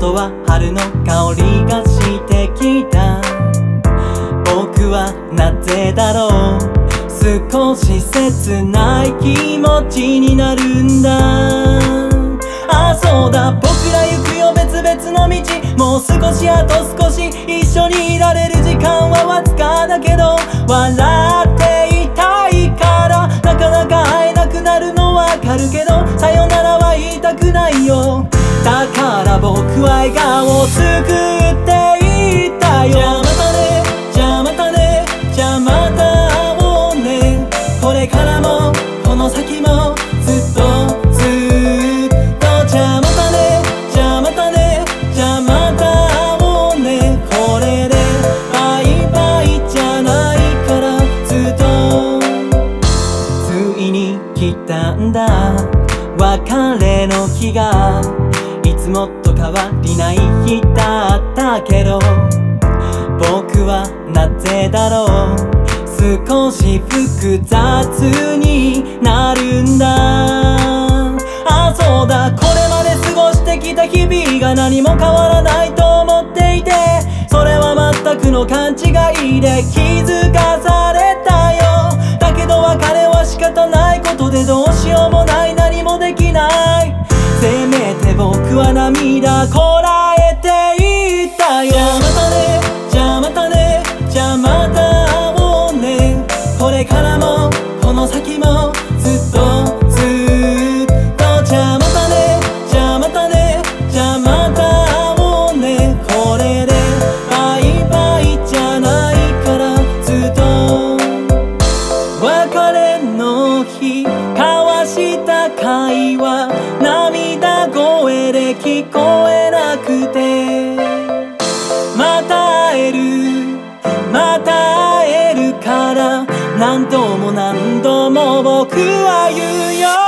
外は春の香りがしてきた。僕はなぜだろう、少し切ない気持ちになるんだ。あ、そうだ、僕ら行くよ別々の道。もう少しあと少し一緒にいられる時間はわずかだけど、笑っていたいからなかなか会えなくなるのわかるけど、さよならは言いたくないよ。だから僕は笑顔を作っていたよ。じゃあまたね、じゃあまたね、じゃあまた会おうね。これからもこの先もずっとずっと。じゃあまたね、じゃあまたね、じゃあまた会おうね。これでバイバイじゃないからずっと。ついに来たんだ別れの日が。いつもと変わりない日だったけど、僕はなぜだろう、少し複雑になるんだ。あ、そうだ、これまで過ごしてきた日々が何も変わらないと思っていて、それは全くの勘違いで気づかされたよ。だけど別れは仕方ないことで、どうしようもない、何もできない。せめて僕は涙こらえていたよ。じゃあまたね、じゃあまたね、じゃあまた会おうね。これからもこの先もずっとずっと。じゃあまたね、じゃあまたね、じゃあまた会おうね。これでバイバイじゃないからずっと。別れの日交わした会話、涙声で聞こえなくて、また会えるまた会えるから何度も何度も僕は言うよ。